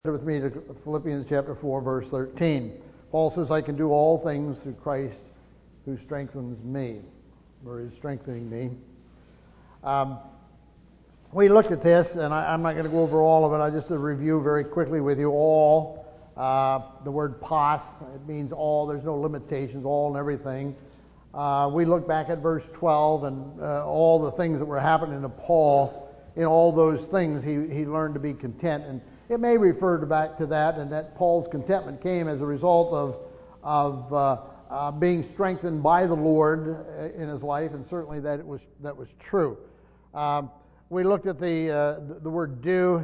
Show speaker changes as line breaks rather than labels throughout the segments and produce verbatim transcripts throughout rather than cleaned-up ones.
With me to Philippians chapter four, verse thirteen. Paul says, I can do all things through Christ who strengthens me, or is strengthening me. Um, we looked at this, and I, I'm not going to go over all of it. I just to review very quickly with you all. Uh, the word pas, it means all. There's no limitations, all and everything. Uh, we looked back at verse twelve, and uh, all the things that were happening to Paul. In all those things, he, he learned to be content. And it may refer to back to that, and that Paul's contentment came as a result of of uh, uh, being strengthened by the Lord in his life, and certainly that it was that was true. Um, we looked at the uh, the, the word do,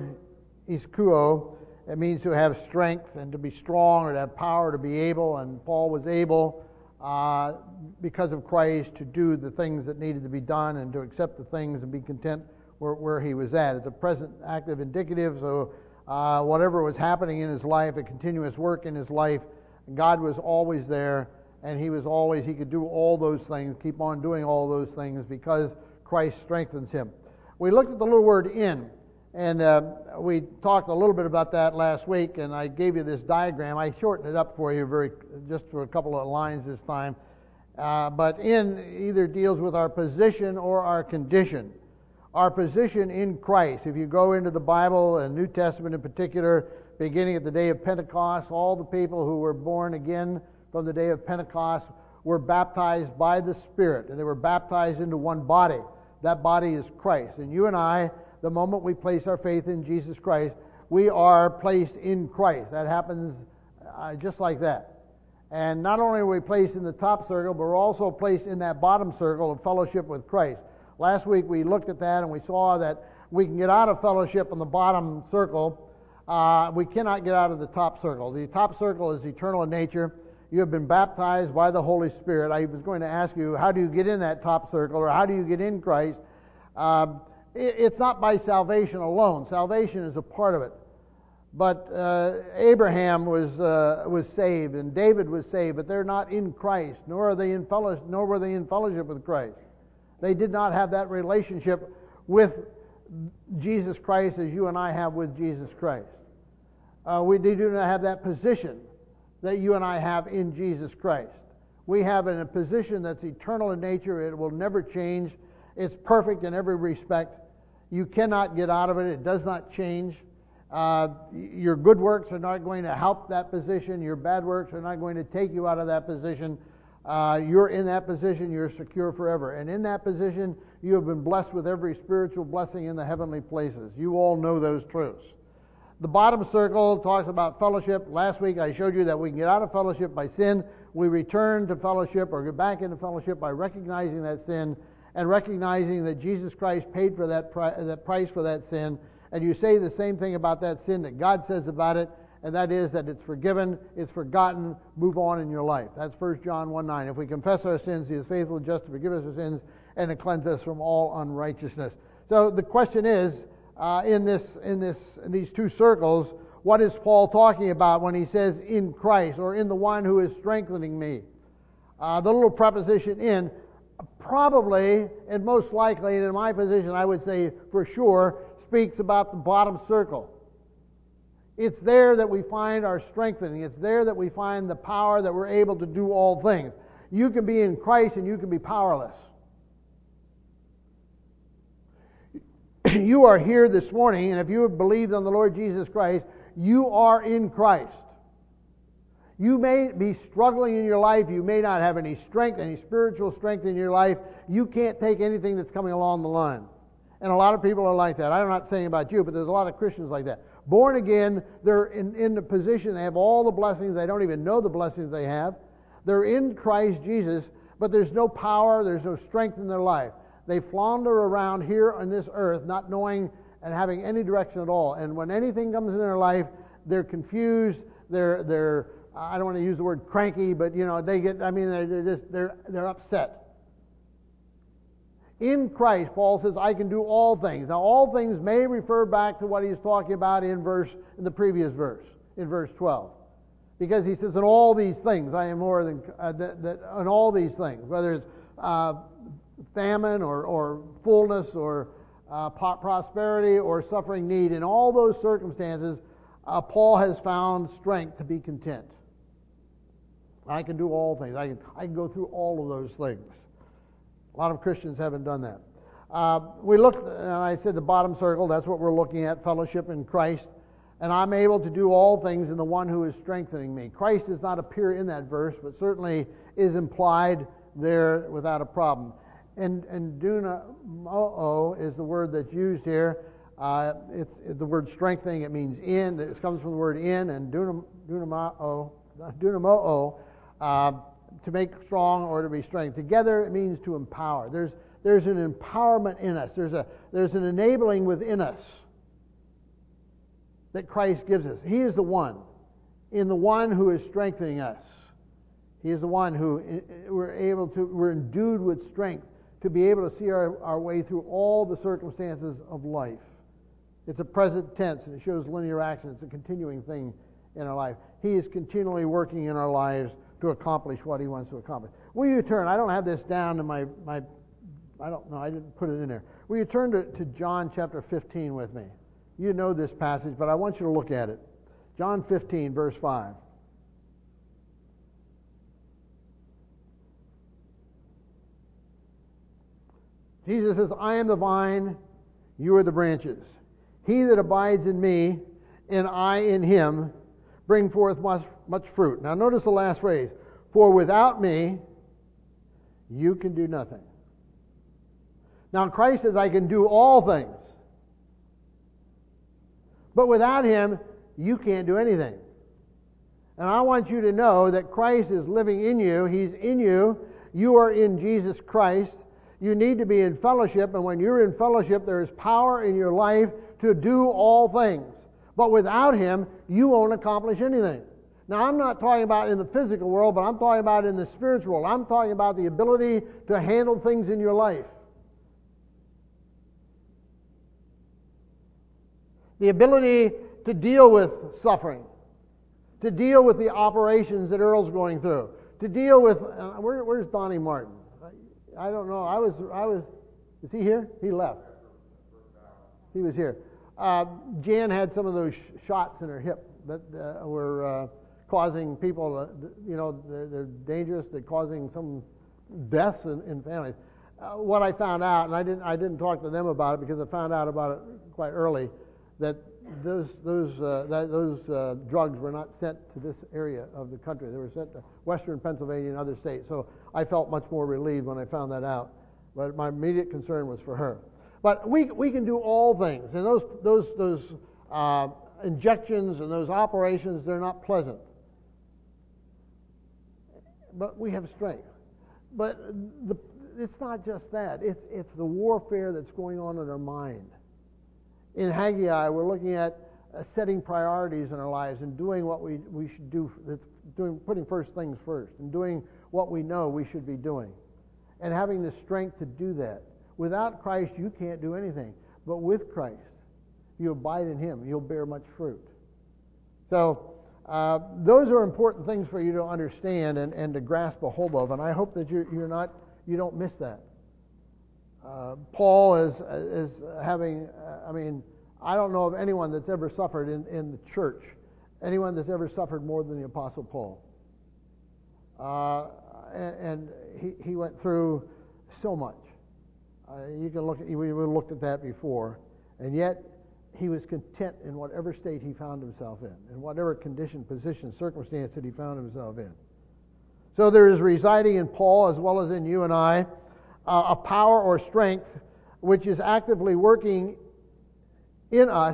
iskuo. It means to have strength and to be strong, or to have power, to be able. And Paul was able, uh, because of Christ, to do the things that needed to be done and to accept the things and be content where, where he was at. It's a present active indicative, so. Uh, whatever was happening in his life, a continuous work in his life, God was always there, and he was always, he could do all those things, keep on doing all those things because Christ strengthens him. We looked at the little word in, and uh, we talked a little bit about that last week, and I gave you this diagram. I shortened it up for you very, just for a couple of lines this time. Uh, but in either deals with our position or our condition. Our position in Christ. If you go into the Bible, and New Testament in particular, beginning at the day of Pentecost, all the people who were born again from the day of Pentecost were baptized by the Spirit, and they were baptized into one body. That body is Christ. And you and I, the moment we place our faith in Jesus Christ, we are placed in Christ. That happens uh, just like that. And not only are we placed in the top circle, but we're also placed in that bottom circle of fellowship with Christ. Last week we looked at that and we saw that we can get out of fellowship in the bottom circle. Uh, we cannot get out of the top circle. The top circle is eternal in nature. You have been baptized by the Holy Spirit. I was going to ask you, how do you get in that top circle, or how do you get in Christ? Um, it, it's not by salvation alone. Salvation is a part of it. But uh, Abraham was uh, was saved, and David was saved, but they're not in Christ, nor are they in fellowship, nor were they in fellowship with Christ. They did not have that relationship with Jesus Christ as you and I have with Jesus Christ. Uh, we do not have that position that you and I have in Jesus Christ. We have in a position that's eternal in nature. It will never change. It's perfect in every respect. You cannot get out of it. It does not change. Uh, your good works are not going to help that position. Your bad works are not going to take you out of that position. Uh, you're in that position, you're secure forever. And in that position, you have been blessed with every spiritual blessing in the heavenly places. You all know those truths. The bottom circle talks about fellowship. Last week I showed you that we can get out of fellowship by sin. We return to fellowship or get back into fellowship by recognizing that sin and recognizing that Jesus Christ paid for that, pri- that price for that sin. And you say the same thing about that sin that God says about it. And that is that it's forgiven, it's forgotten, move on in your life. That's First John one nine. If we confess our sins, he is faithful and just to forgive us our sins and to cleanse us from all unrighteousness. So the question is, uh, in this, in this, in these two circles, what is Paul talking about when he says in Christ, or in the one who is strengthening me? Uh, the little preposition in, probably and most likely, and in my position I would say for sure, speaks about the bottom circle. It's there that we find our strengthening. It's there that we find the power that we're able to do all things. You can be in Christ and you can be powerless. You are here this morning, and if you have believed on the Lord Jesus Christ, you are in Christ. You may be struggling in your life. You may not have any strength, any spiritual strength in your life. You can't take anything that's coming along the line. And a lot of people are like that. I'm not saying about you, but there's a lot of Christians like that. Born again, they're in, in the position, they have all the blessings, they don't even know the blessings they have. They're in Christ Jesus, but there's no power, there's no strength in their life. They flounder around here on this earth, not knowing and having any direction at all. And when anything comes in their life, they're confused, they're, they're I don't want to use the word cranky, but you know, they get, I mean, they're, they're just, they're, they're upset. In Christ, Paul says, I can do all things. Now, all things may refer back to what he's talking about in verse, in the previous verse, in verse twelve. Because he says, in all these things, I am more than, uh, that, that, in all these things, whether it's uh, famine or, or fullness or uh, prosperity or suffering need, in all those circumstances, uh, Paul has found strength to be content. I can do all things. I can, I can go through all of those things. A lot of Christians haven't done that. Uh, we looked, and I said the bottom circle, that's what we're looking at, fellowship in Christ. And I'm able to do all things in the one who is strengthening me. Christ does not appear in that verse, but certainly is implied there without a problem. And, and dunamo is the word that's used here. Uh, it's, it's the word strengthening. It means in. It comes from the word in, and dunam, dunamo, dunamo, uh, to make strong or to be strength. Together it means to empower. There's there's an empowerment in us. There's a there's an enabling within us that Christ gives us. He is the one, in the one who is strengthening us. He is the one who we're able to, we're endued with strength to be able to see our, our way through all the circumstances of life. It's a present tense, and it shows linear action. It's a continuing thing in our life. He is continually working in our lives to accomplish what He wants to accomplish. Will you turn? I don't have this down in my, my I don't know, I didn't put it in there. Will you turn to, to John chapter fifteen with me? You know this passage, but I want you to look at it. John fifteen, verse five. Jesus says, I am the vine, you are the branches. He that abides in me, and I in him, bring forth much, much fruit. Now notice the last phrase. For without me, you can do nothing. Now Christ says, I can do all things. But without Him, you can't do anything. And I want you to know that Christ is living in you. He's in you. You are in Jesus Christ. You need to be in fellowship, and when you're in fellowship, there is power in your life to do all things. But without Him, you won't accomplish anything. Now, I'm not talking about in the physical world, but I'm talking about in the spiritual world. I'm talking about the ability to handle things in your life. The ability to deal with suffering. To deal with the operations that Earl's going through. To deal with... Uh, where, where's Donnie Martin? I don't know. I was... I was. Is he here? He left. He was here. Uh, Jan had some of those sh- shots in her hip that uh, were uh, causing people, uh, you know, they're, they're dangerous. They're causing some deaths in, in families. Uh, what I found out, and I didn't, I didn't talk to them about it because I found out about it quite early, that those those uh, that, those uh, drugs were not sent to this area of the country. They were sent to Western Pennsylvania and other states. So I felt much more relieved when I found that out. But my immediate concern was for her. But we we can do all things, and those those those uh, injections and those operations, they're not pleasant. But we have strength. But the, it's not just that. It's it's the warfare that's going on in our mind. In Haggai, we're looking at uh, setting priorities in our lives and doing what we we should do. Doing putting first things first, and doing what we know we should be doing, and having the strength to do that. Without Christ, you can't do anything. But with Christ, you abide in Him. You'll bear much fruit. So, uh, those are important things for you to understand and, and to grasp a hold of. And I hope that you're, you're not, you don't miss that. Uh, Paul is is having. Uh, I mean, I don't know of anyone that's ever suffered in, in the church, anyone that's ever suffered more than the Apostle Paul. Uh, and and he he went through so much. Uh, you can look at, we looked at that before, and yet he was content in whatever state he found himself in, in whatever condition, position, circumstance that he found himself in. So there is residing in Paul, as well as in you and I, uh, a power or strength which is actively working in us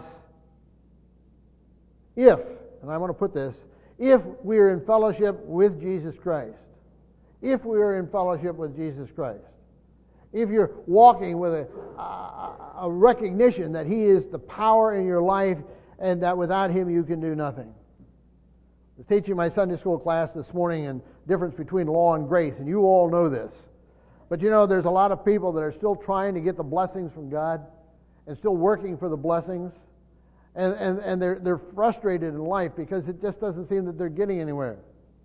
if, and I want to put this, if we are in fellowship with Jesus Christ. If we are in fellowship with Jesus Christ. If you're walking with a, a, a recognition that He is the power in your life and that without Him you can do nothing. I was teaching my Sunday school class this morning and difference between law and grace, and you all know this. But you know, there's a lot of people that are still trying to get the blessings from God and still working for the blessings. And, and, and they're, they're frustrated in life because it just doesn't seem that they're getting anywhere.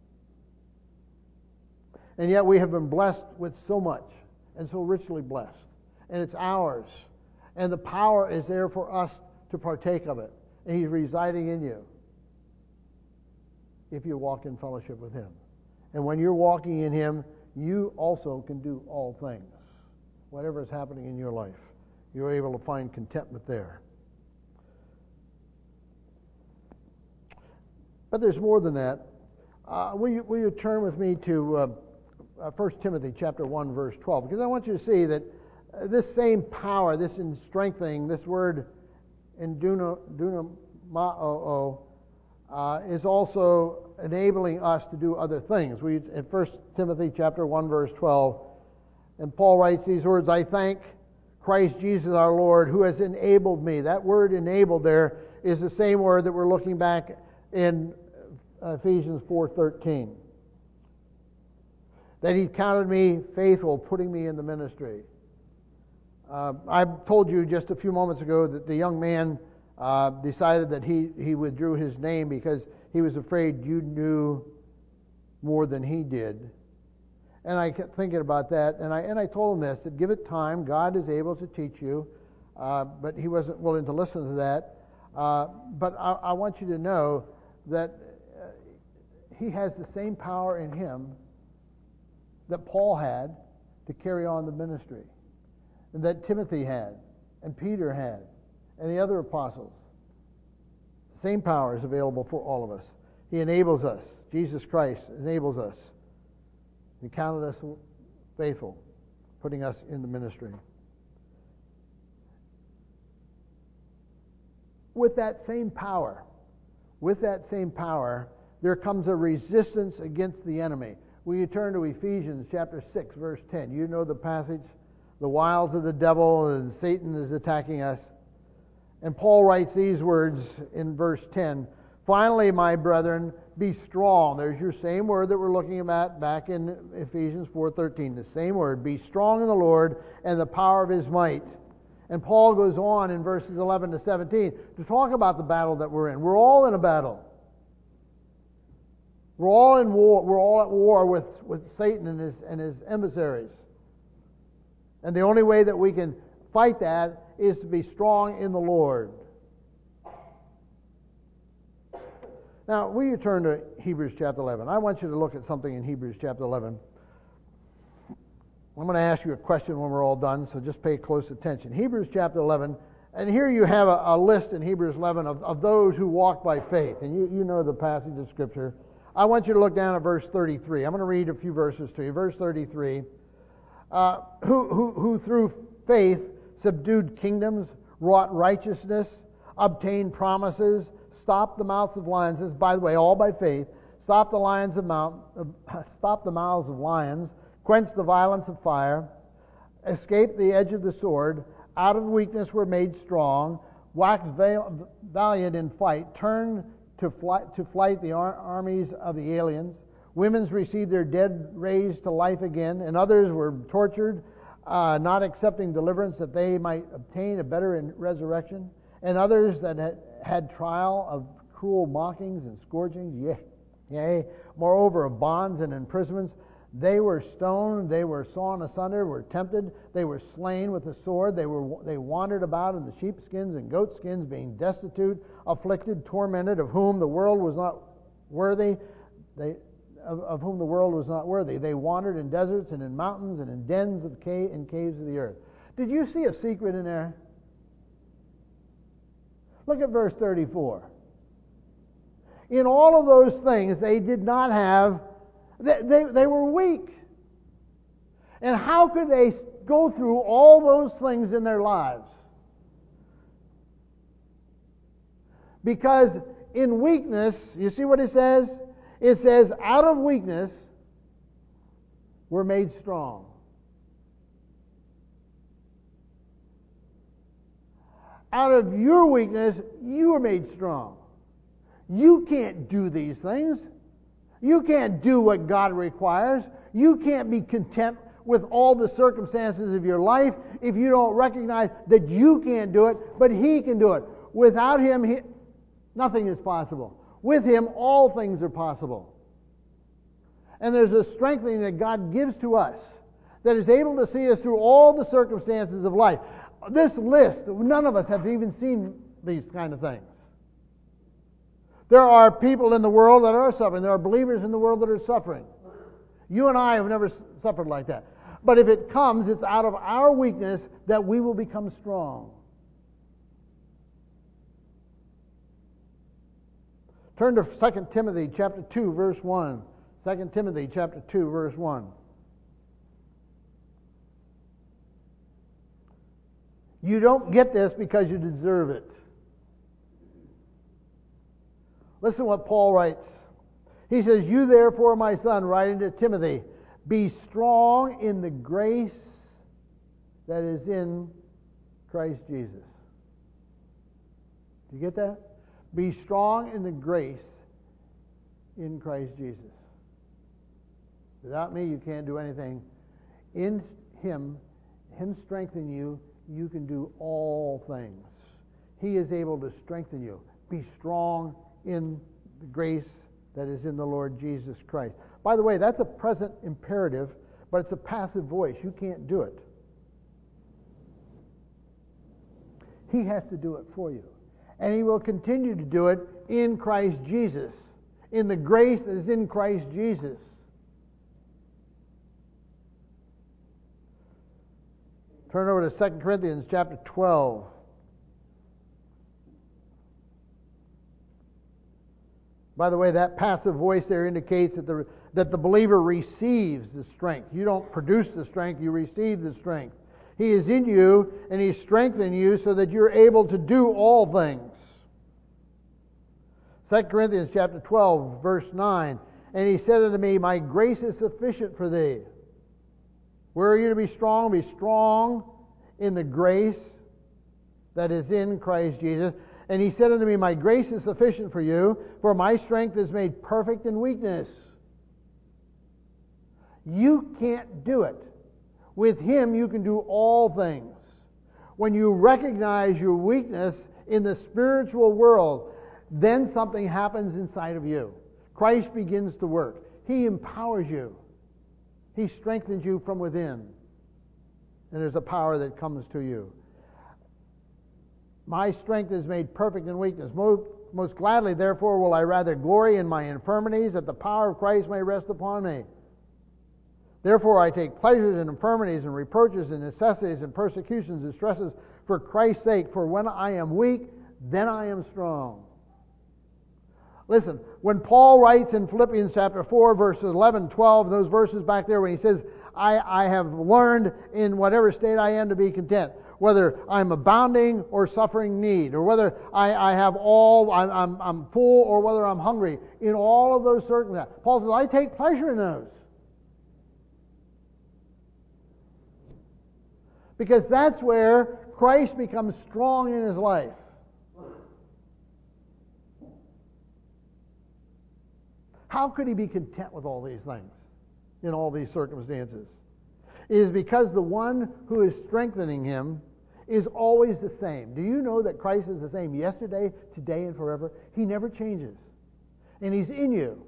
And yet we have been blessed with so much. And so richly blessed. And it's ours. And the power is there for us to partake of it. And He's residing in you. if you walk in fellowship with Him. And when you're walking in Him, you also can do all things. Whatever is happening in your life, you're able to find contentment there. But there's more than that. Uh, will, you, will you turn with me to uh, uh, First Timothy chapter one, verse twelve? Because I want you to see that uh, this same power, this in strengthening, this word in duno, dunamao, uh, is also enabling us to do other things. We in First Timothy chapter one, verse twelve, and Paul writes these words, I thank Christ Jesus our Lord, who has enabled me. That word enabled there is the same word that we're looking back in Ephesians four thirteen. That He counted me faithful, putting me in the ministry. Uh, I told you just a few moments ago that the young man uh, decided that he, he withdrew his name because he was afraid you knew more than he did. And I kept thinking about that, and I and I told him this, that give it time. God is able to teach you, uh, but he wasn't willing to listen to that. Uh, but I, I want you to know that uh, he has the same power in him that Paul had to carry on the ministry, and that Timothy had, and Peter had, and the other apostles. The same power is available for all of us. He enables us. Jesus Christ enables us. He counted us faithful, putting us in the ministry. With that same power, with that same power, there comes a resistance against the enemy. Will you turn to Ephesians chapter six, verse ten? You know the passage, the wiles of the devil, and Satan is attacking us. And Paul writes these words in verse ten, finally, my brethren, be strong. There's your same word that we're looking at back in Ephesians four thirteen. The same word. Be strong in the Lord and the power of His might. And Paul goes on in verses eleven to seventeen to talk about the battle that we're in. We're all in a battle. We're all in war. We're all at war with, with Satan and his and his emissaries. And the only way that we can fight that is to be strong in the Lord. Now, will you turn to Hebrews chapter eleven? I want you to look at something in Hebrews chapter eleven. I'm going to ask you a question when we're all done, so just pay close attention. Hebrews chapter eleven, and here you have a, a list in Hebrews eleven of, of those who walk by faith. And you, you know the passage of Scripture. I want you to look down at verse thirty-three. I'm going to read a few verses to you. Verse thirty-three, uh, who, who, who through faith subdued kingdoms, wrought righteousness, obtained promises, stopped the mouths of lions. This is, by the way, all by faith. Stopped the lions of mount, uh, stopped the mouths of lions, quenched the violence of fire, escaped the edge of the sword. Out of weakness were made strong. Waxed val- valiant in fight. Turned to flight, to flight the ar- armies of the aliens. Women's received their dead raised to life again, and others were tortured, uh, not accepting deliverance that they might obtain a better in- resurrection. And others that had, had trial of cruel mockings and scourgings, yea, yea, moreover of bonds and imprisonments. They were stoned, they were sawn asunder, were tempted, they were slain with the sword, they were they wandered about in the sheepskins and goatskins, being destitute, afflicted, tormented, of whom the world was not worthy. They of, of whom the world was not worthy. They wandered in deserts and in mountains and in dens of cave and caves of the earth. Did you see a secret in there? Look at verse thirty-four. In all of those things, they did not have, they, they, they were weak. And how could they go through all those things in their lives? Because in weakness, you see what it says? It says, out of weakness, we're made strong. Out of your weakness, you are made strong. You can't do these things. You can't do what God requires. You can't be content with all the circumstances of your life if you don't recognize that you can't do it, but He can do it. Without Him, he, nothing is possible. With Him, all things are possible. And there's a strengthening that God gives to us that is able to see us through all the circumstances of life. This list, none of us have even seen these kind of things. There are people in the world that are suffering. There are believers in the world that are suffering. You and I have never suffered like that. But if it comes, it's out of our weakness that we will become strong. Turn to Second Timothy chapter two, verse one. Second Timothy chapter two, verse one. You don't get this because you deserve it. Listen to what Paul writes. He says, "You therefore, my son," writing to Timothy, "be strong in the grace that is in Christ Jesus." Do you get that? Be strong in the grace in Christ Jesus. Without me, you can't do anything. In Him, Him strengthening you, you can do all things. He is able to strengthen you. Be strong in the grace that is in the Lord Jesus Christ. By the way, that's a present imperative, but it's a passive voice. You can't do it. He has to do it for you. And He will continue to do it in Christ Jesus, in the grace that is in Christ Jesus. Turn over to Second Corinthians chapter twelve. By the way, that passive voice there indicates that the, that the believer receives the strength. You don't produce the strength, you receive the strength. He is in you, and He's strengthening you so that you're able to do all things. Second Corinthians chapter twelve, verse nine. "And He said unto me, My grace is sufficient for thee." Where are you to be strong? Be strong in the grace that is in Christ Jesus. "And He said unto me, My grace is sufficient for you, for my strength is made perfect in weakness." You can't do it. With Him, you can do all things. When you recognize your weakness in the spiritual world, then something happens inside of you. Christ begins to work. He empowers you. He strengthens you from within. And there's a power that comes to you. "My strength is made perfect in weakness. Most, most gladly, therefore, will I rather glory in my infirmities, that the power of Christ may rest upon me. Therefore I take pleasures in infirmities and reproaches and necessities and persecutions and stresses for Christ's sake. For when I am weak, then I am strong." Listen, when Paul writes in Philippians chapter four, verses eleven, twelve, those verses back there, when he says, I, I have learned in whatever state I am to be content, whether I'm abounding or suffering need, or whether I, I have all, I'm, I'm, I'm full, or whether I'm hungry, in all of those circumstances, Paul says, I take pleasure in those. Because that's where Christ becomes strong in His life. How could He be content with all these things, in all these circumstances? It is because the one who is strengthening him is always the same. Do you know that Christ is the same yesterday, today, and forever? He never changes. And He's in you.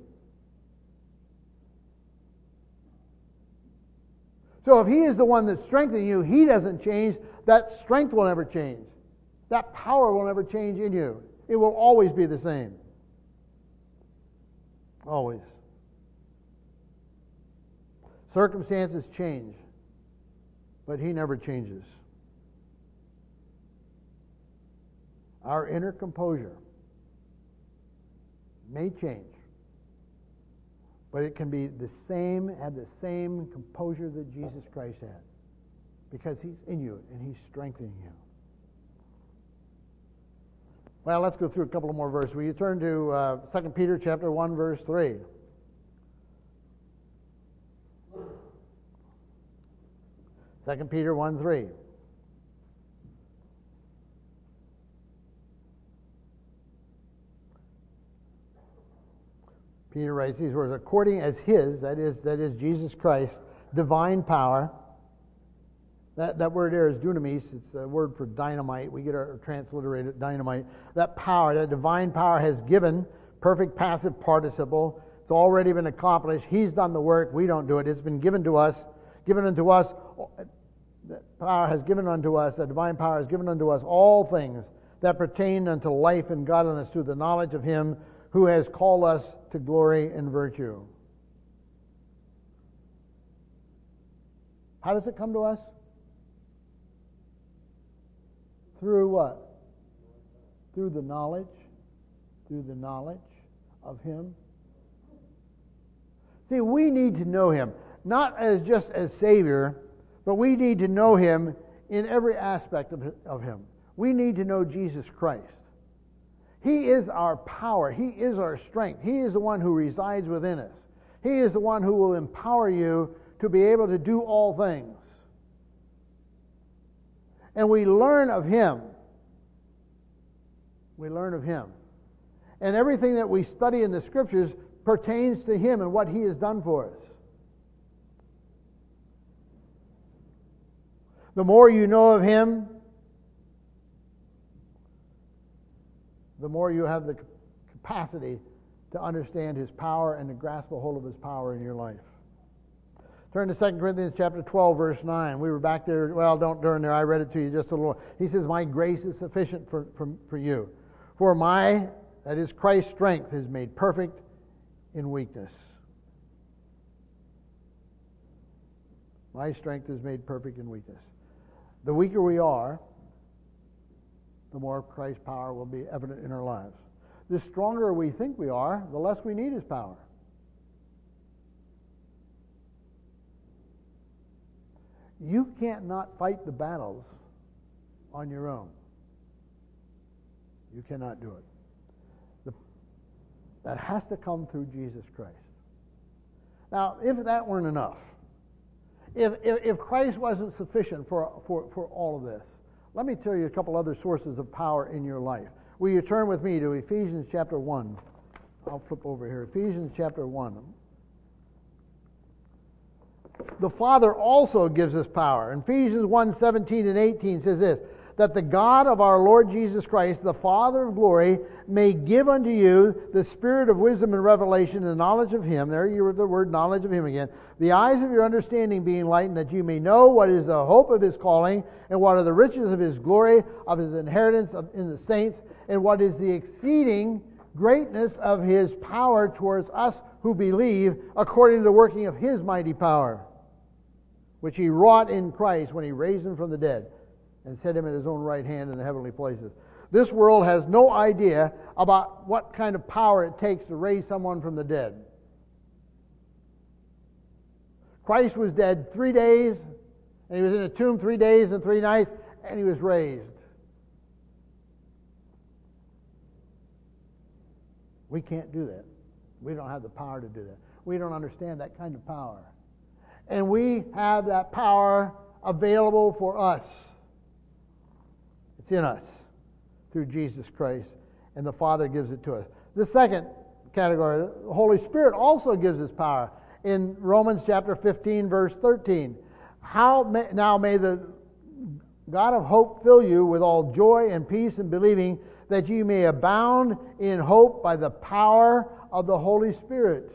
So if He is the one that's strengthening you, He doesn't change, that strength will never change. That power will never change in you. It will always be the same. Always. Circumstances change, but He never changes. Our inner composure may change, but it can be the same, have the same composure that Jesus Christ had, because He's in you and He's strengthening you. Well, let's go through a couple of more verses. Will you turn to uh, Second Peter chapter one, verse three? Second Peter one, three. Peter writes these words, according as His, that is, that is Jesus Christ, divine power. That, that word there is dunamis. It's a word for dynamite. We get our transliterated dynamite. That power, that divine power has given, perfect passive participle. It's already been accomplished. He's done the work. We don't do it. It's been given to us. Given unto us. That power has given unto us, that divine power has given unto us all things that pertain unto life and godliness through the knowledge of Him who has called us to glory and virtue. How does it come to us? Through what? Through the knowledge. Through the knowledge of Him. See, we need to know Him, not as just as Savior, but we need to know Him in every aspect of, of Him. We need to know Jesus Christ. He is our power. He is our strength. He is the one who resides within us. He is the one who will empower you to be able to do all things. And we learn of Him. We learn of Him. And everything that we study in the Scriptures pertains to Him and what He has done for us. The more you know of Him, the more you have the capacity to understand His power and to grasp a hold of His power in your life. Turn to Second Corinthians chapter twelve, verse nine. We were back there, well, don't turn there, I read it to you just a little. He says, my grace is sufficient for, for, for you. For my, that is Christ's strength, is made perfect in weakness. My strength is made perfect in weakness. The weaker we are, the more Christ's power will be evident in our lives. The stronger we think we are, the less we need His power. You can't not fight the battles on your own. You cannot do it. The, that has to come through Jesus Christ. Now, if that weren't enough, if, if, if Christ wasn't sufficient for, for, for all of this, let me tell you a couple other sources of power in your life. Will you turn with me to Ephesians chapter one? I'll flip over here. Ephesians chapter one. The Father also gives us power. Ephesians one, seventeen and eighteen says this, that the God of our Lord Jesus Christ, the Father of glory, may give unto you the spirit of wisdom and revelation and the knowledge of Him. There you were the word knowledge of Him again. The eyes of your understanding being enlightened, that you may know what is the hope of His calling, and what are the riches of His glory, of His inheritance of, in the saints, and what is the exceeding greatness of His power towards us who believe, according to the working of His mighty power, which He wrought in Christ when He raised Him from the dead and set Him at His own right hand in the heavenly places. This world has no idea about what kind of power it takes to raise someone from the dead. Christ was dead three days, and He was in a tomb three days and three nights, and He was raised. We can't do that. We don't have the power to do that. We don't understand that kind of power. And we have that power available for us. It's in us through Jesus Christ, and the Father gives it to us. The second category, the Holy Spirit also gives us power. In Romans chapter fifteen, verse thirteen, how may, now may the God of hope fill you with all joy and peace in believing, that you may abound in hope by the power of the Holy Spirit.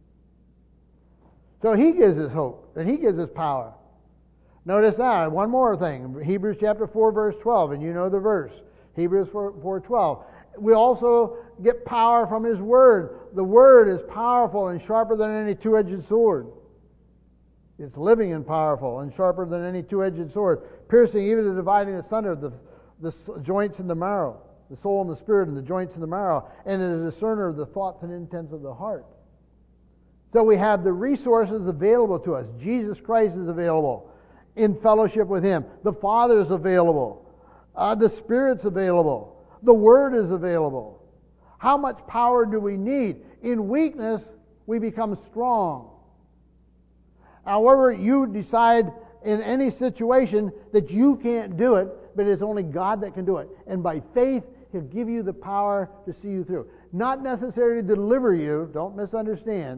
So He gives us hope, and He gives us power. Notice that. One more thing. Hebrews chapter four, verse twelve, and you know the verse. Hebrews four twelve. We also get power from His Word. The Word is powerful and sharper than any two-edged sword. It's living and powerful and sharper than any two-edged sword, piercing even to dividing asunder the, the joints and the marrow, the soul and the spirit and the joints and the marrow, and it is a discerner of the thoughts and intents of the heart. So we have the resources available to us. Jesus Christ is available in fellowship with Him. The Father is available. Uh, the Spirit's available. The Word is available. How much power do we need? In weakness, we become strong. However, you decide in any situation that you can't do it, but it's only God that can do it. And by faith, He'll give you the power to see you through. Not necessarily to deliver you, don't misunderstand.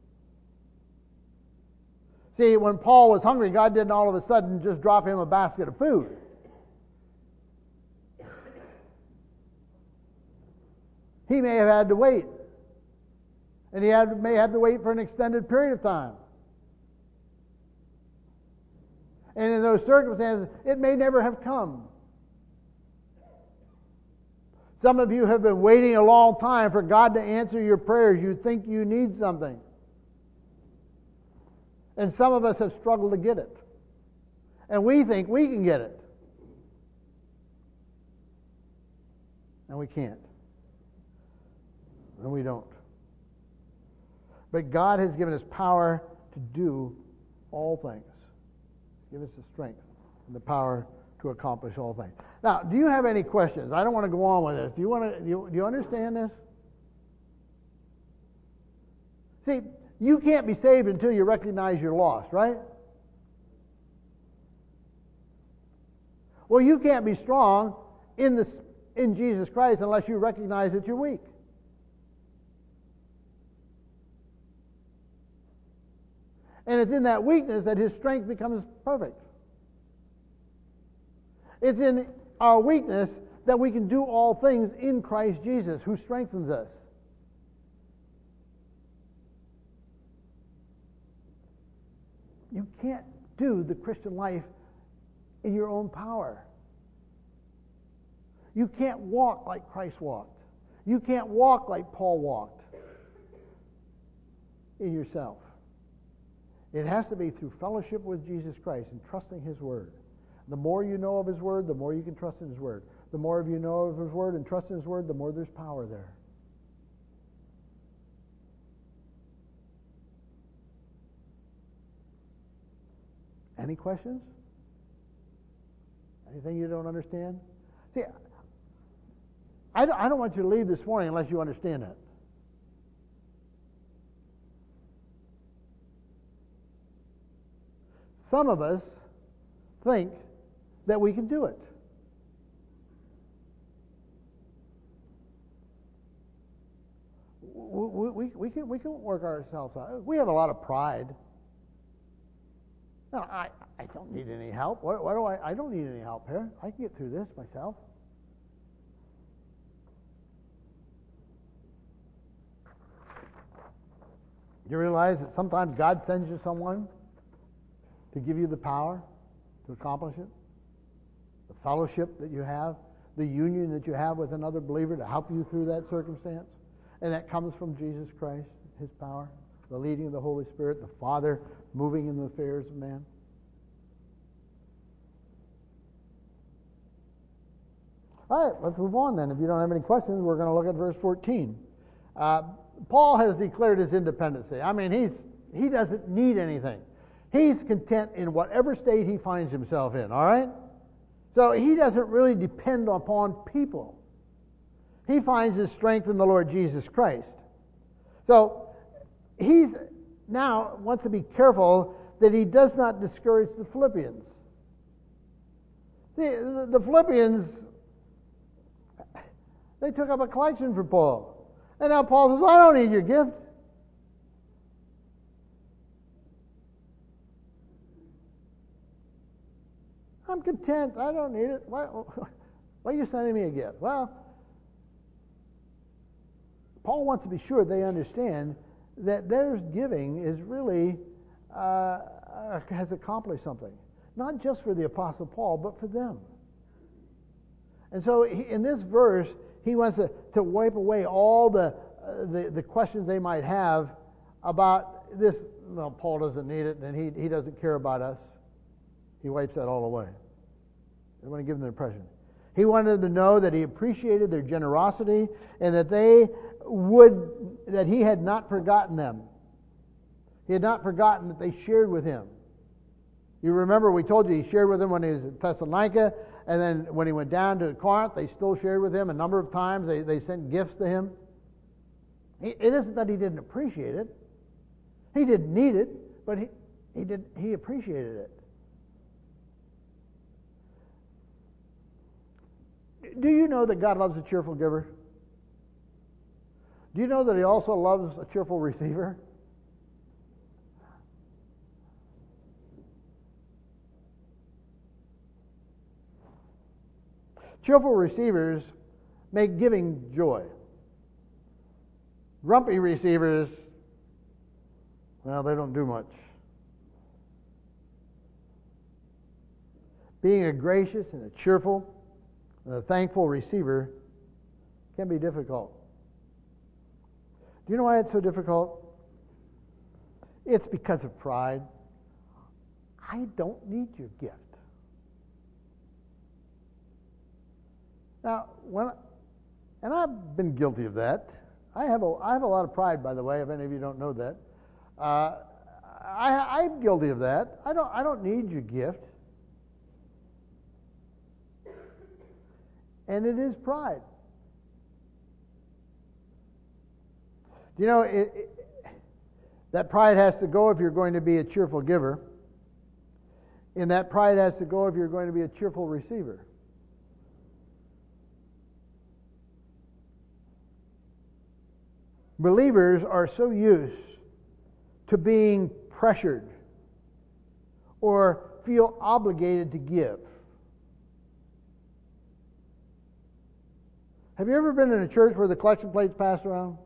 See, when Paul was hungry, God didn't all of a sudden just drop him a basket of food. He may have had to wait. And he had, may have to wait for an extended period of time. And in those circumstances, it may never have come. Some of you have been waiting a long time for God to answer your prayers. You think you need something. And some of us have struggled to get it. And we think we can get it. And we can't. And we don't. But God has given us power to do all things. Give us the strength and the power to accomplish all things. Now, do you have any questions? I don't want to go on with this. Do you want to? Do you, do you understand this? See, you can't be saved until you recognize you're lost, right? Well, you can't be strong in the in Jesus Christ unless you recognize that you're weak. And it's in that weakness that His strength becomes perfect. It's in our weakness that we can do all things in Christ Jesus, who strengthens us. You can't do the Christian life in your own power. You can't walk like Christ walked. You can't walk like Paul walked in yourself. It has to be through fellowship with Jesus Christ and trusting His Word. The more you know of His Word, the more you can trust in His Word. The more of you know of His Word and trust in His Word, the more there's power there. Any questions? Anything you don't understand? See, I don't, I don't want you to leave this morning unless you understand that. Some of us think that we can do it. We, we, we, can, we can work ourselves out. We have a lot of pride. No, I, I don't need any help. What, what do I? I don't need any help here. I can get through this myself. You realize that sometimes God sends you someone to give you the power to accomplish it? The fellowship that you have, the union that you have with another believer to help you through that circumstance. And that comes from Jesus Christ, His power, the leading of the Holy Spirit, the Father moving in the affairs of man. All right, let's move on then. If you don't have any questions, we're going to look at verse fourteen. Uh, Paul has declared his independency. I mean, he's he doesn't need anything. He's content in whatever state he finds himself in, all right? So he doesn't really depend upon people. He finds his strength in the Lord Jesus Christ. So he's now wants to be careful that he does not discourage the Philippians. The, the Philippians, they took up a collection for Paul. And now Paul says, I don't need your gift. I'm content. I don't need it. Why, why are you sending me a gift? Well, Paul wants to be sure they understand that their giving is really uh, has accomplished something. Not just for the Apostle Paul, but for them. And so he, in this verse, he wants to, to wipe away all the, uh, the the questions they might have about this. Well, Paul doesn't need it, and he, he doesn't care about us. He wipes that all away. I want to give them the impression. He wanted them to know that he appreciated their generosity and that they would, that he had not forgotten them. He had not forgotten that they shared with him. You remember we told you he shared with them when he was at Thessalonica, and then when he went down to Corinth, they still shared with him a number of times. They, they sent gifts to him. It isn't that he didn't appreciate it. He didn't need it, but he, he, did, he appreciated it. Do you know that God loves a cheerful giver? Do you know that He also loves a cheerful receiver? Cheerful receivers make giving joy. Grumpy receivers, well, they don't do much. Being a gracious and a cheerful and a thankful receiver can be difficult. Do you know why it's so difficult? It's because of pride. I don't need your gift. Now, when, and I've been guilty of that. I have a, I have a lot of pride, by the way, if any of you don't know that. Uh, I, I'm guilty of that. I don't, I don't need your gift. And it is pride. You know, it, it, that pride has to go if you're going to be a cheerful giver. And that pride has to go if you're going to be a cheerful receiver. Believers are so used to being pressured or feel obligated to give. Have you ever been in a church where the collection plate's passed around?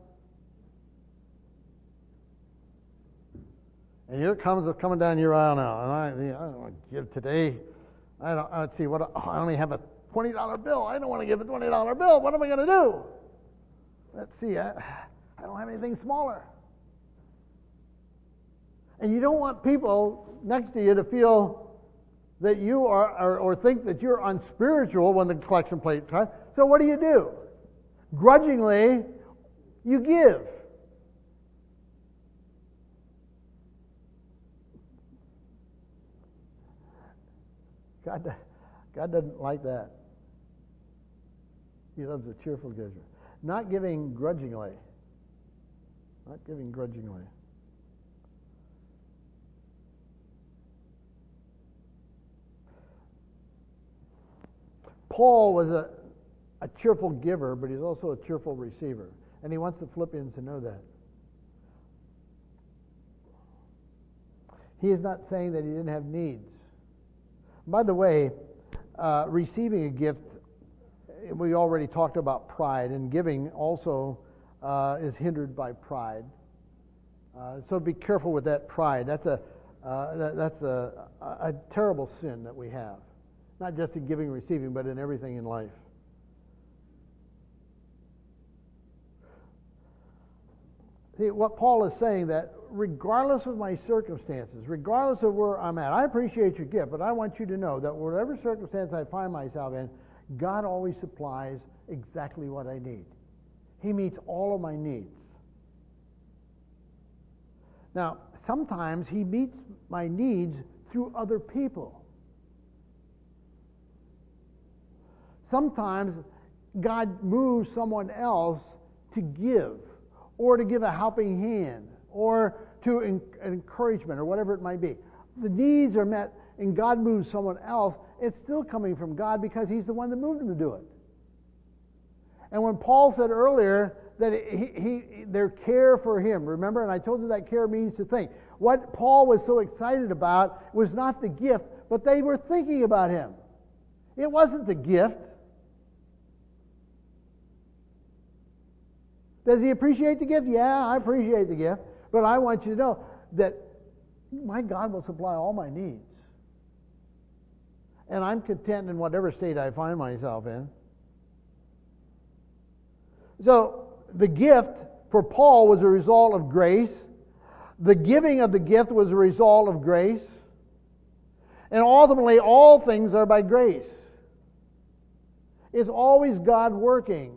And here it comes coming down your aisle now, and I, I don't want to give today. I don't. Let's see what. Oh, I only have a twenty dollar bill. I don't want to give a twenty dollar bill. What am I going to do? Let's see. I, I don't have anything smaller. And you don't want people next to you to feel that you are, or, or think that you're unspiritual when the collection plate comes. So what do you do? Grudgingly, you give. God, God doesn't like that. He loves a cheerful giver. Not giving grudgingly. Not giving grudgingly. Paul was a, a cheerful giver, but he's also a cheerful receiver. And he wants the Philippians to know that. He is not saying that he didn't have needs. By the way, uh, receiving a gift, we already talked about pride, and giving also uh, is hindered by pride. Uh, so be careful with that pride. That's a uh, that, that's a, a terrible sin that we have, not just in giving and receiving, but in everything in life. See, what Paul is saying, that regardless of my circumstances, regardless of where I'm at, I appreciate your gift, but I want you to know that whatever circumstance I find myself in, God always supplies exactly what I need. He meets all of my needs. Now, sometimes He meets my needs through other people. Sometimes God moves someone else to give, or to give a helping hand, or to en- encouragement, or whatever it might be. The needs are met, and God moves someone else. It's still coming from God because He's the one that moved him to do it. And when Paul said earlier that he, he, their care for him, remember, and I told you that care means to think. What Paul was so excited about was not the gift, but they were thinking about him. It wasn't the gift. Does he appreciate the gift? Yeah, I appreciate the gift. But I want you to know that my God will supply all my needs. And I'm content in whatever state I find myself in. So, the gift for Paul was a result of grace. The giving of the gift was a result of grace. And ultimately, all things are by grace. It's always God working.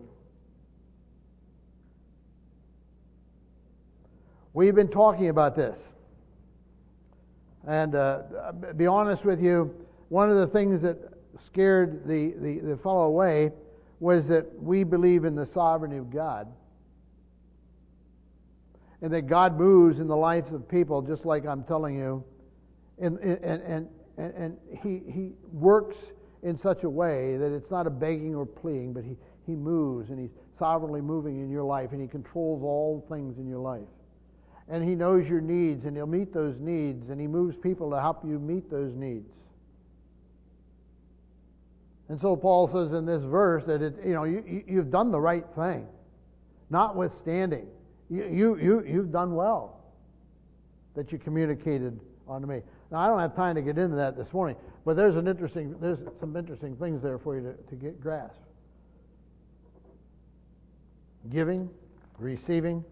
We've been talking about this. And uh, to be honest with you, one of the things that scared the, the, the fellow away was that we believe in the sovereignty of God. And that God moves in the lives of people, just like I'm telling you. And, and, and, and, and he, he works in such a way that it's not a begging or pleading, but he, he moves, and He's sovereignly moving in your life, and He controls all things in your life. And He knows your needs, and He'll meet those needs, and He moves people to help you meet those needs. And so Paul says in this verse that it, you know you, you've done the right thing, notwithstanding. You, you, you, you've done well that you communicated unto me. Now, I don't have time to get into that this morning, but there's an interesting, there's some interesting things there for you to, to get grasp. giving, receiving.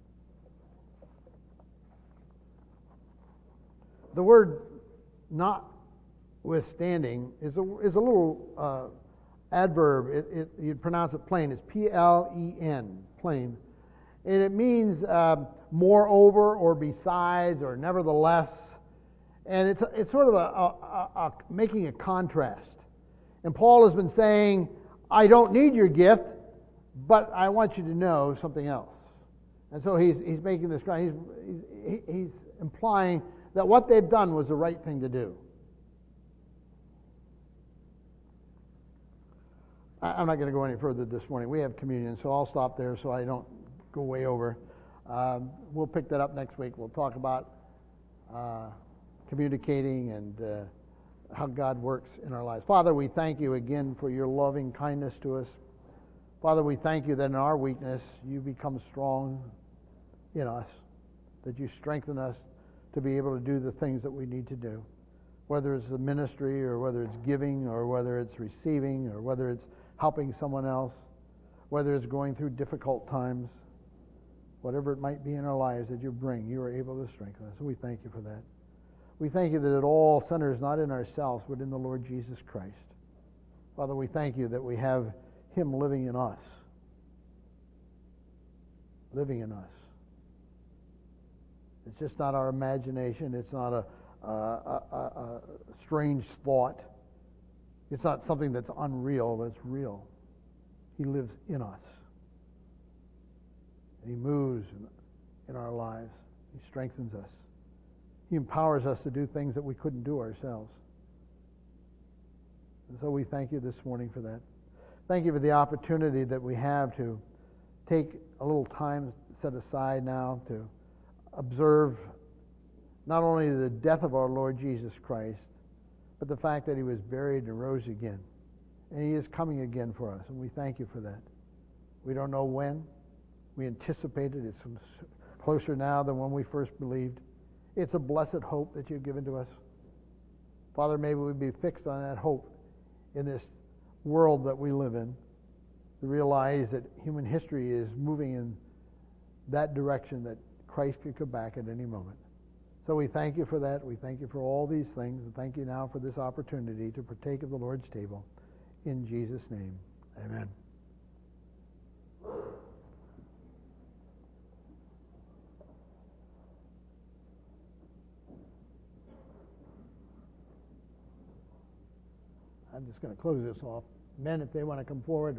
The word notwithstanding is a, is a little uh, adverb. It, it, you'd pronounce it plain. It's P L E N, plain. And it means um, moreover or besides or nevertheless. And it's, it's sort of a, a, a, a making a contrast. And Paul has been saying, I don't need your gift, but I want you to know something else. And so he's, he's making this, he's, he's, he's implying that what they've done was the right thing to do. I'm not going to go any further this morning. We have communion, so I'll stop there so I don't go way over. Um, we'll pick that up next week. We'll talk about uh, communicating and uh, how God works in our lives. Father, we thank you again for your loving kindness to us. Father, we thank you that in our weakness you become strong in us, that you strengthen us to be able to do the things that we need to do, whether it's the ministry or whether it's giving or whether it's receiving or whether it's helping someone else, whether it's going through difficult times, whatever it might be in our lives that you bring, you are able to strengthen us. So we thank you for that. We thank you that it all centers not in ourselves, but in the Lord Jesus Christ. Father, we thank you that we have him living in us. Living in us. It's just not our imagination. It's not a, a, a, a, a strange thought. It's not something that's unreal, but it's real. He lives in us. And he moves in, in our lives. He strengthens us. He empowers us to do things that we couldn't do ourselves. And so we thank you this morning for that. Thank you for the opportunity that we have to take a little time set aside now to observe not only the death of our Lord Jesus Christ, but the fact that he was buried and rose again. And he is coming again for us, and we thank you for that. We don't know when. We anticipate it. It's closer now than when we first believed. It's a blessed hope that you've given to us. Father, may we be fixed on that hope in this world that we live in, to realize that human history is moving in that direction, that Christ could come back at any moment. So we thank you for that. We thank you for all these things, and thank you now for this opportunity to partake of the Lord's table. In Jesus' name, amen. I'm just going to close this off. Men, if they want to come forward.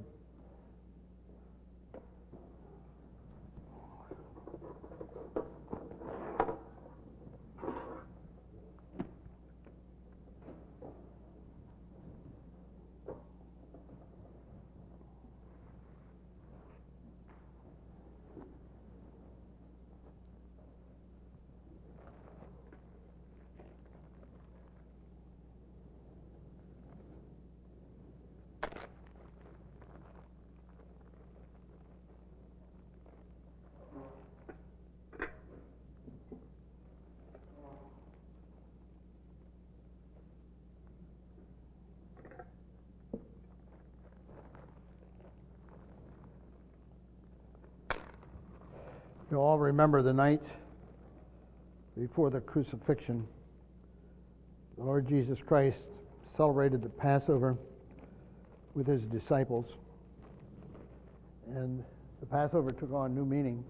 You all remember the night before the crucifixion. The Lord Jesus Christ celebrated the Passover with his disciples. And the Passover took on new meaning.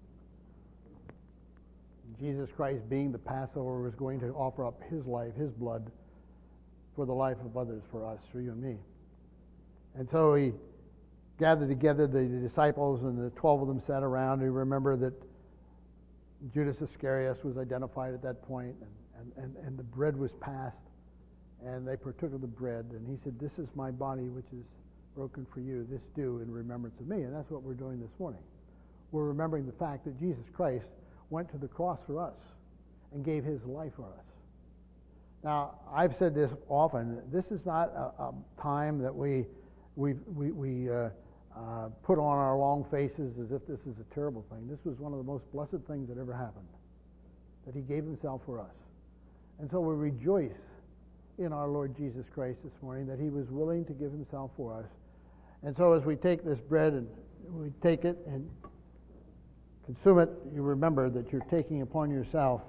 Jesus Christ, being the Passover, was going to offer up his life, his blood, for the life of others, for us, for you and me. And so he gathered together the disciples, and the twelve of them sat around. You remember that Judas Iscariot was identified at that point, and, and, and, and the bread was passed, and they partook of the bread, and he said, "This is my body which is broken for you. This do in remembrance of me." And that's what we're doing this morning. We're remembering the fact that Jesus Christ went to the cross for us and gave his life for us. Now, I've said this often. This is not a, a time that we we we, we uh, uh, put on our long faces as if this is a terrible thing. This was one of the most blessed things that ever happened, that he gave himself for us. And so we rejoice in our Lord Jesus Christ this morning that he was willing to give himself for us. And so as we take this bread and we take it and consume it, you remember that you're taking upon yourself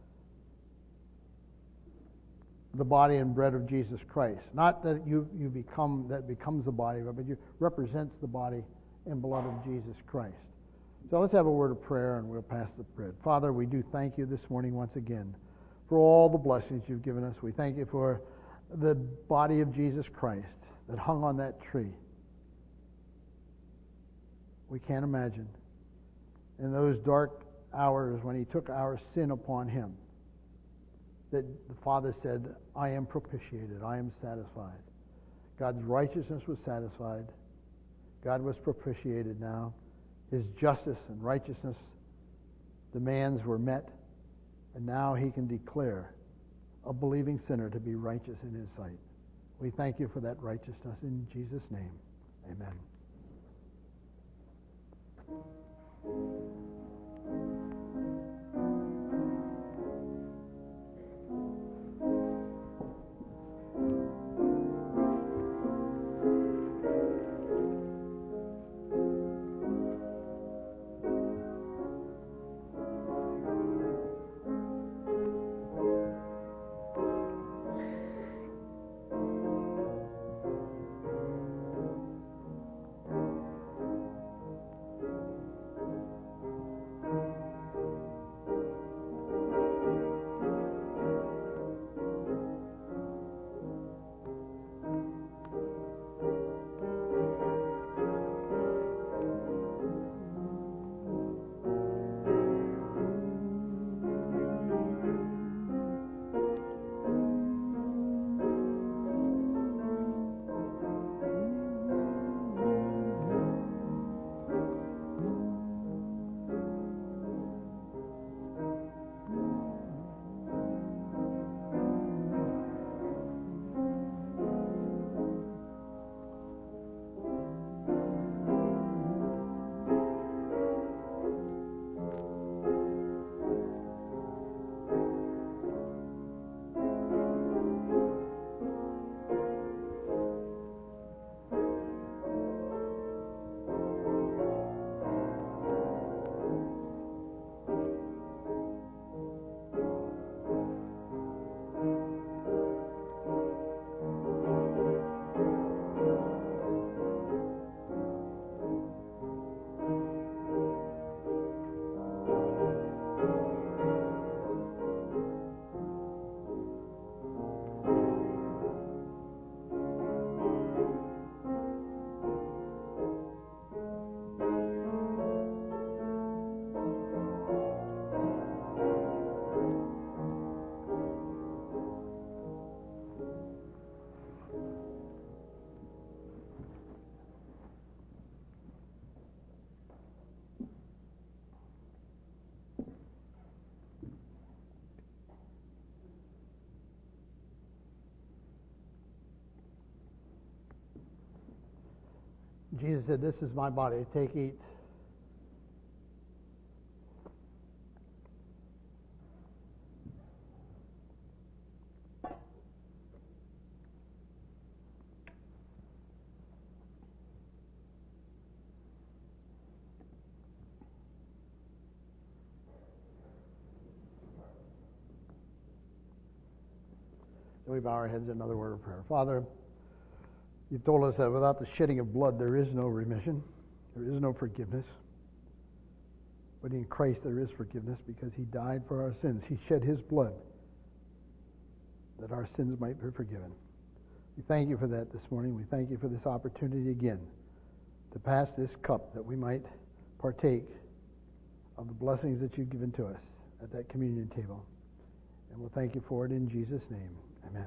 the body and bread of Jesus Christ. Not that you, you become, that becomes the body, but you represents the body and blood of Jesus Christ. So let's have a word of prayer and we'll pass the bread. Father, we do thank you this morning once again for all the blessings you've given us. We thank you for the body of Jesus Christ that hung on that tree. We can't imagine in those dark hours when he took our sin upon him, that the Father said, I am propitiated, I am satisfied. God's righteousness was satisfied. God was propitiated now. His justice and righteousness demands were met. And now he can declare a believing sinner to be righteous in his sight. We thank you for that righteousness in Jesus' name. Amen. Jesus said, this is my body. Take, eat. We bow our heads in another word of prayer. Father, you've told us that without the shedding of blood there is no remission, there is no forgiveness. But in Christ there is forgiveness because he died for our sins. He shed his blood that our sins might be forgiven. We thank you for that this morning. We thank you for this opportunity again to pass this cup that we might partake of the blessings that you've given to us at that communion table. And we'll thank you for it in Jesus' name. Amen.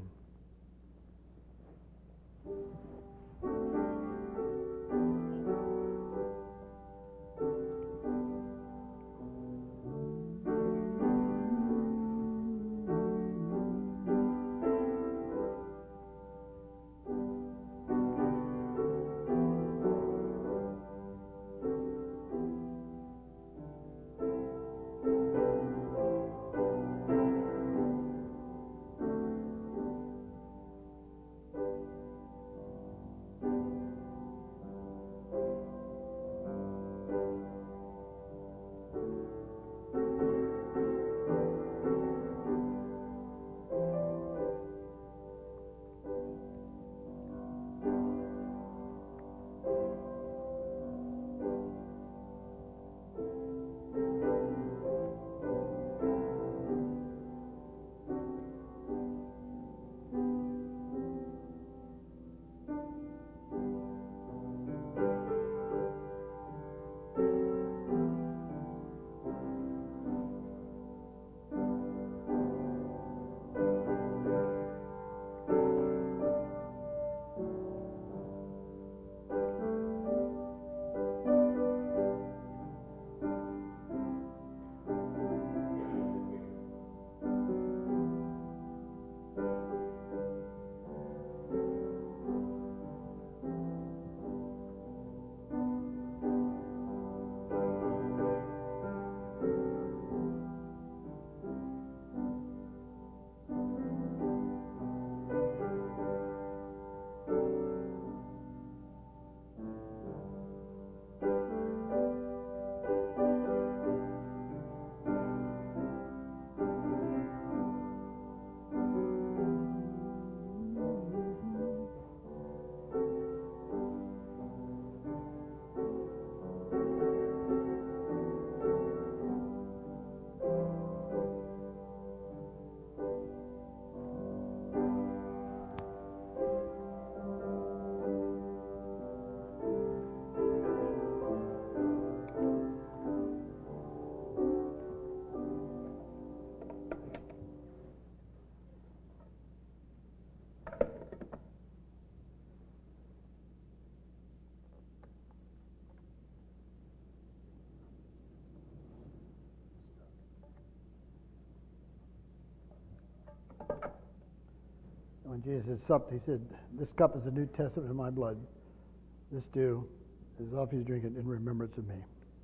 When Jesus had supped, he said, "This cup is the New Testament in my blood. This do, as often as you drink it, in remembrance of me."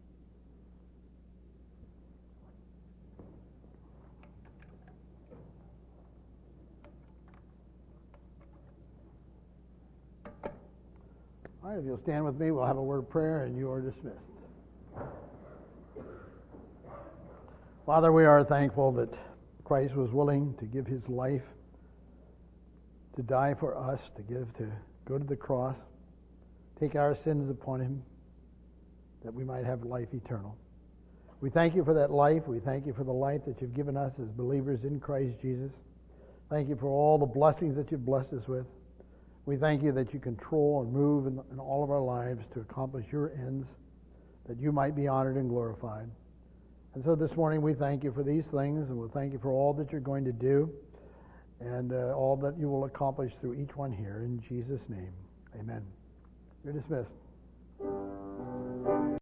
All right, if you'll stand with me, we'll have a word of prayer, and you are dismissed. Father, we are thankful that Christ was willing to give his life, to die for us, to give, to go to the cross, take our sins upon him, that we might have life eternal. We thank you for that life. We thank you for the life that you've given us as believers in Christ Jesus. Thank you for all the blessings that you've blessed us with. We thank you that you control and move in, in all of our lives to accomplish your ends, that you might be honored and glorified. And so this morning we thank you for these things, and we'll thank you for all that you're going to do and uh, all that you will accomplish through each one here. In Jesus' name, amen. You're dismissed.